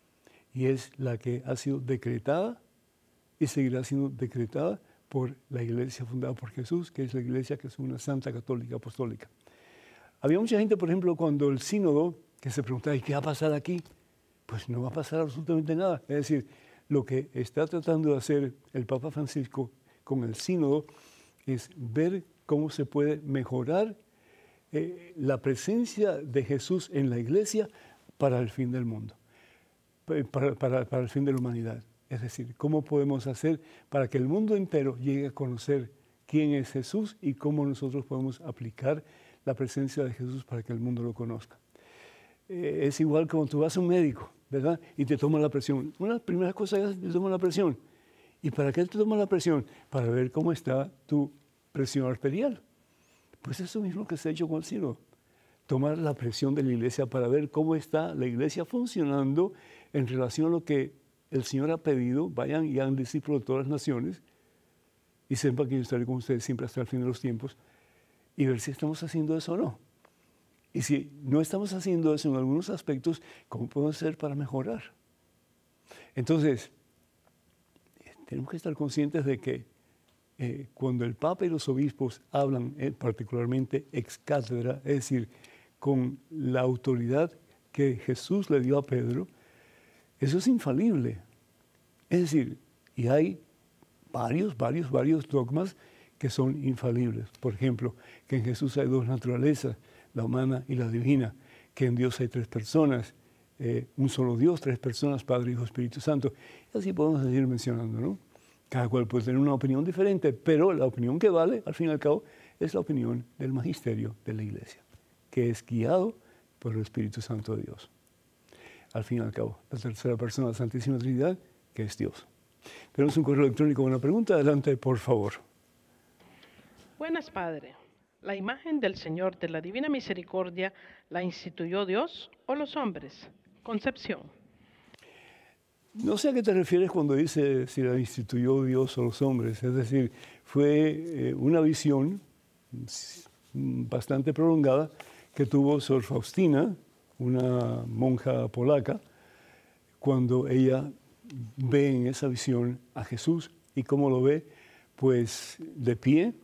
Y es la que ha sido decretada y seguirá siendo decretada por la iglesia fundada por Jesús, que es la iglesia que es una santa católica apostólica. Había mucha gente, por ejemplo, cuando el sínodo, que se preguntaba, ¿y qué va a pasar aquí? Pues no va a pasar absolutamente nada. Es decir, lo que está tratando de hacer el Papa Francisco con el sínodo es ver cómo se puede mejorar eh, la presencia de Jesús en la iglesia para el fin del mundo, para, para, para el fin de la humanidad. Es decir, cómo podemos hacer para que el mundo entero llegue a conocer quién es Jesús y cómo nosotros podemos aplicar la presencia de Jesús para que el mundo lo conozca. Eh, es igual como tú vas a un médico, ¿verdad? Y te toma la presión. Una de las primeras cosas que haces, te toma la presión. ¿Y para qué te toma la presión? Para ver cómo está tu presión arterial. Pues eso mismo que se ha hecho con el sínodo. Tomar la presión de la iglesia para ver cómo está la iglesia funcionando en relación a lo que el Señor ha pedido. Vayan y hagan discípulos de todas las naciones y sepan que yo estaré con ustedes siempre hasta el fin de los tiempos, y ver si estamos haciendo eso o no. Y si no estamos haciendo eso en algunos aspectos, ¿cómo podemos hacer para mejorar? Entonces, tenemos que estar conscientes de que eh, cuando el Papa y los obispos hablan eh, particularmente ex cátedra, es decir, con la autoridad que Jesús le dio a Pedro, eso es infalible. Es decir, y hay varios, varios, varios dogmas que son infalibles. Por ejemplo, que en Jesús hay dos naturalezas, la humana y la divina, que en Dios hay tres personas, eh, un solo Dios, tres personas, Padre, Hijo, Espíritu Santo. Y así podemos seguir mencionando, ¿no? Cada cual puede tener una opinión diferente, pero la opinión que vale, al fin y al cabo, es la opinión del magisterio de la Iglesia, que es guiado por el Espíritu Santo de Dios. Al fin y al cabo, la tercera persona de la Santísima Trinidad, que es Dios. Tenemos un correo electrónico con una pregunta. Adelante, por favor. Buenas, Padre. ¿La imagen del Señor de la Divina Misericordia la instituyó Dios o los hombres? Concepción. No sé a qué te refieres cuando dice si la instituyó Dios o los hombres. Es decir, fue eh, una visión bastante prolongada que tuvo Sor Faustina, una monja polaca, cuando ella ve en esa visión a Jesús. ¿Y cómo lo ve? Pues de pie,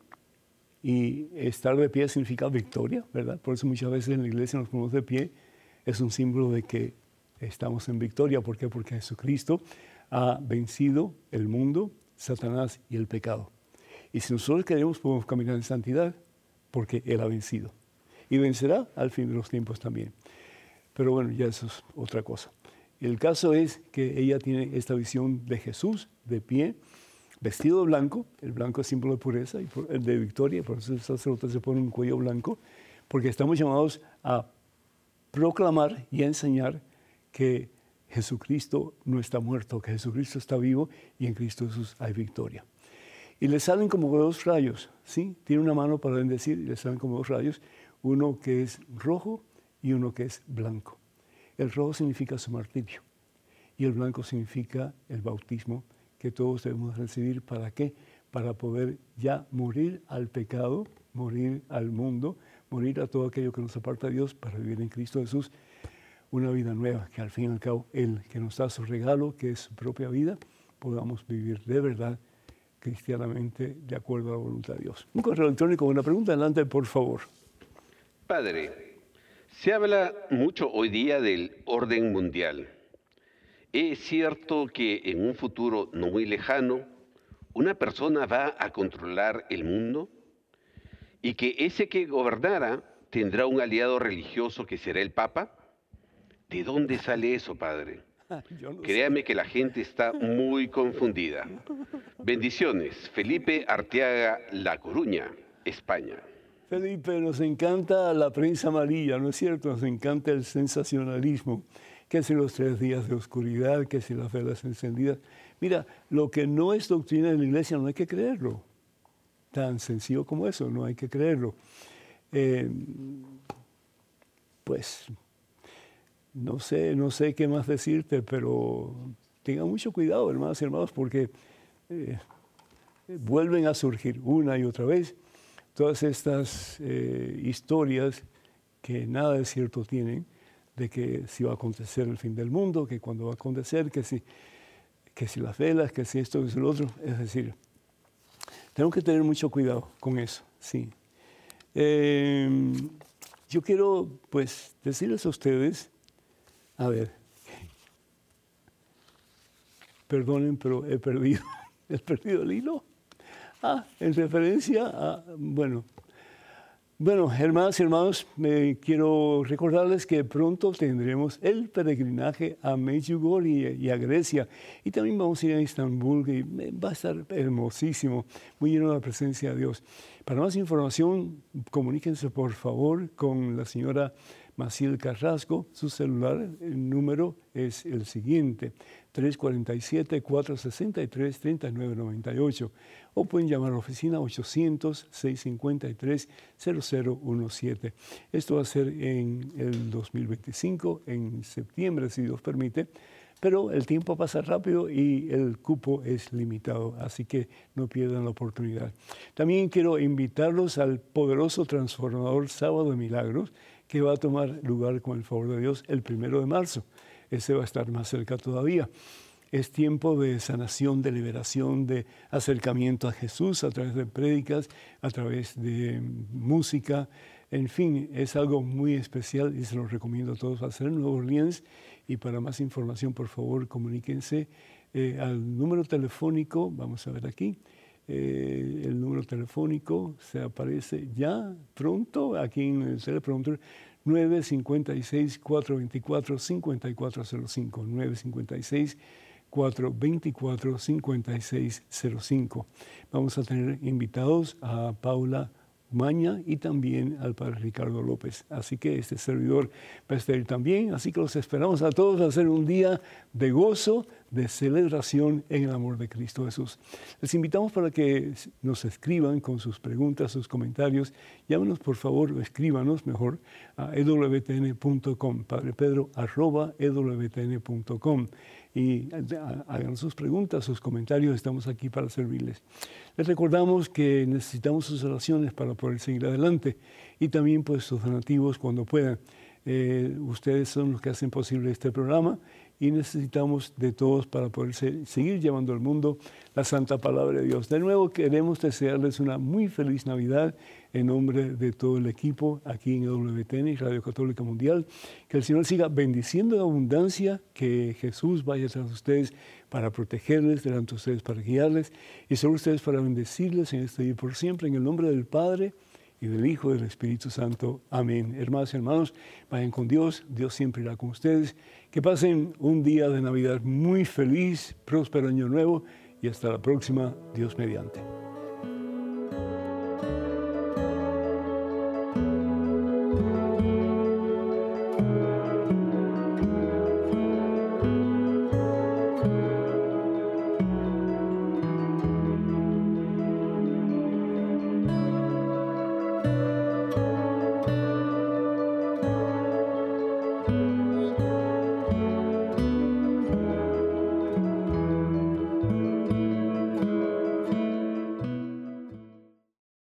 y estar de pie significa victoria, ¿verdad? Por eso muchas veces en la iglesia nos ponemos de pie, es un símbolo de que estamos en victoria. ¿Por qué? Porque Jesucristo ha vencido el mundo, Satanás y el pecado. Y si nosotros queremos, podemos caminar en santidad, porque Él ha vencido. Y vencerá al fin de los tiempos también. Pero bueno, ya eso es otra cosa. El caso es que ella tiene esta visión de Jesús de pie, vestido de blanco. El blanco es símbolo de pureza y de victoria, por eso el sacerdote se pone un cuello blanco, porque estamos llamados a proclamar y a enseñar que Jesucristo no está muerto, que Jesucristo está vivo y en Cristo Jesús hay victoria. Y le salen como dos rayos, ¿sí? Tiene una mano para bendecir y le salen como dos rayos, uno que es rojo y uno que es blanco. El rojo significa su martirio y el blanco significa el bautismo que todos debemos recibir. ¿Para qué? Para poder ya morir al pecado, morir al mundo, morir a todo aquello que nos aparta de Dios, para vivir en Cristo Jesús una vida nueva, que al fin y al cabo Él, que nos da su regalo, que es su propia vida, podamos vivir de verdad, cristianamente, de acuerdo a la voluntad de Dios. Un correo electrónico, una pregunta, adelante, por favor. Padre, se habla mucho hoy día del orden mundial. ¿Es cierto que en un futuro no muy lejano, una persona va a controlar el mundo? ¿Y que ese que gobernara tendrá un aliado religioso que será el Papa? ¿De dónde sale eso, Padre? No Créame sé. Que la gente está muy confundida. Bendiciones. Felipe Arteaga, La Coruña, España. Felipe, nos encanta la prensa amarilla, ¿no es cierto? Nos encanta el sensacionalismo. Que si los tres días de oscuridad, que si las velas encendidas. Mira, lo que no es doctrina de la iglesia no hay que creerlo. Tan sencillo como eso, no hay que creerlo. Eh, pues, no sé, no sé qué más decirte, pero tengan mucho cuidado, hermanos y hermanos, porque eh, vuelven a surgir una y otra vez todas estas eh, historias que nada de cierto tienen, de que si va a acontecer el fin del mundo, que cuando va a acontecer, que si, que si las velas, que si esto, que si lo otro. Es decir, tenemos que tener mucho cuidado con eso, sí. Eh, yo quiero, pues, decirles a ustedes, a ver, perdonen, pero he perdido, he perdido el hilo. Ah, en referencia a, bueno, bueno, hermanas y hermanos, me quiero recordarles que pronto tendremos el peregrinaje a Medjugorje y a Grecia. Y también vamos a ir a Estambul, y va a estar hermosísimo, muy lleno de la presencia de Dios. Para más información, comuníquense por favor con la señora Maciel Carrasco. Su celular, el número es el siguiente, tres cuatro siete, cuatro seis tres, tres nueve nueve ocho. O pueden llamar a la oficina ochocientos, seiscientos cincuenta y tres, cero cero diecisiete. Esto va a ser en el dos mil veinticinco, en septiembre, si Dios permite, pero el tiempo pasa rápido y el cupo es limitado, así que no pierdan la oportunidad. También quiero invitarlos al poderoso transformador Sábado de Milagros, que va a tomar lugar con el favor de Dios el primero de marzo. Ese va a estar más cerca todavía. Es tiempo de sanación, de liberación, de acercamiento a Jesús a través de prédicas, a través de música. En fin, es algo muy especial y se lo recomiendo a todos. Va a ser en Nueva Orleans y para más información, por favor, comuníquense eh, al número telefónico. Vamos a ver aquí. Eh, el número telefónico se aparece ya pronto aquí en el teleprompter. nueve cinco seis, cuatro dos cuatro, cinco cuatro cero cinco, nueve cinco seis, cuatro dos cuatro, cinco seis cero cinco. Vamos a tener invitados a Paula Maña y también al padre Ricardo López. Así que este servidor va a estar también. Así que los esperamos a todos a hacer un día de gozo, de celebración en el amor de Cristo Jesús. Les invitamos para que nos escriban con sus preguntas, sus comentarios. Llámenos, por favor, o escríbanos mejor a e w t n punto com, Padre Pedro, arroba e w t n punto com. Y hagan sus preguntas, sus comentarios, estamos aquí para servirles. Les recordamos que necesitamos sus oraciones para poder seguir adelante y también pues sus donativos cuando puedan. Eh, ustedes son los que hacen posible este programa y necesitamos de todos para poder se, seguir llevando al mundo la santa palabra de Dios. De nuevo queremos desearles una muy feliz Navidad en nombre de todo el equipo aquí en E W T N y Radio Católica Mundial. Que el Señor siga bendiciendo en abundancia, que Jesús vaya tras ustedes para protegerles, delante de ustedes para guiarles y sobre ustedes para bendecirles en este día y por siempre, en el nombre del Padre y del Hijo y del Espíritu Santo. Amén. Hermanas y hermanos, vayan con Dios. Dios siempre irá con ustedes. Que pasen un día de Navidad muy feliz, próspero año nuevo y hasta la próxima, Dios mediante.